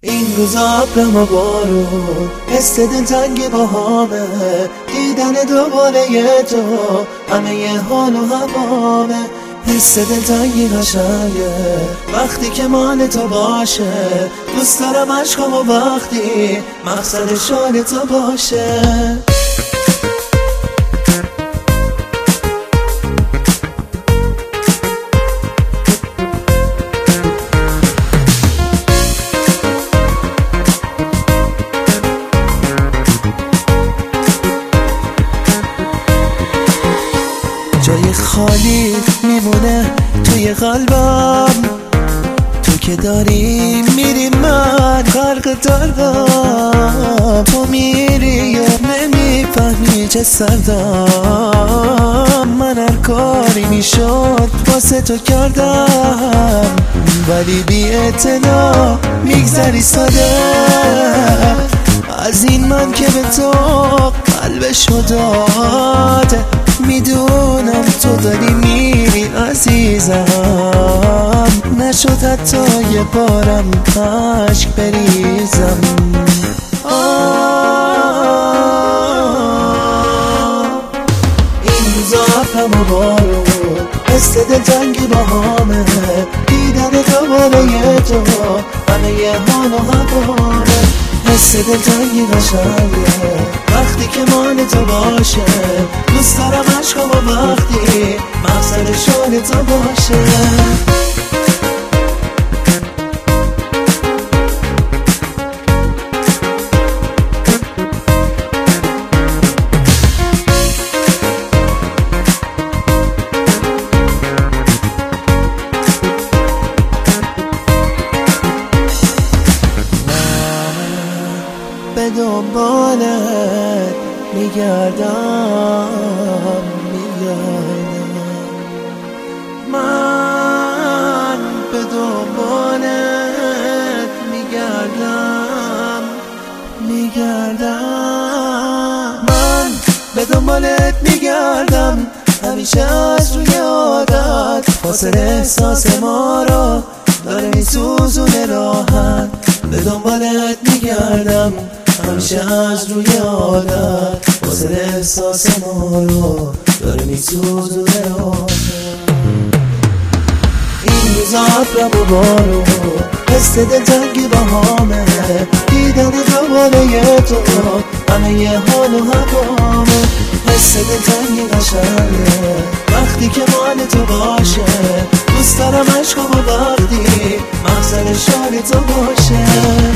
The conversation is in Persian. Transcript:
این روزا ابرم و بارون حس دلتنگی با همه، دیدن دوباره تو همه ی حال و هوامه. حس دلتنگی قشنگه وقتی که مال تو باشه، دوست دارم عشقم و وقتی مقصد شال تو باشه. جای خالی میمونه توی قلبم، تو که داری میری من غرق دارم. تو میری و نمیفهمی چه سردم، من هر کاری میشد واسه تو کردم، ولی بی اعتنا میگذری ساده از این من که به تو قلبشو داده. میدونم تو داری میری عزیزم، نشد حتی یه بارم عشق بریزم. این روزا ابرم و بارون حس دلتنگی با همه، دیدن دوباره تو همه ی حال و هوامه. حس دلتنگی قشنگه وقتی که مال تو باشه، دوست دارم عشقم و وقتی مقصد شال تو باشه. به دنبالت میگردم من به دنبالت میگردم من به دنبالت میگردم، همیشه از روی عادت فاصله احساس ما رو داره میسوزونه راحت. به دنبالت میگردم همیشه از روی عادت فاصله احساس ما رو داره میسوزونه راحت. این روزا ابرم و بارون حس دلتنگی با همه، دیدن دوباره تو همه ی حال و هوامه. حس دلتنگی قشنگه وقتی که مال تو باشه، دوست دارم عشقم و وقتی مقصد شال تو باشه.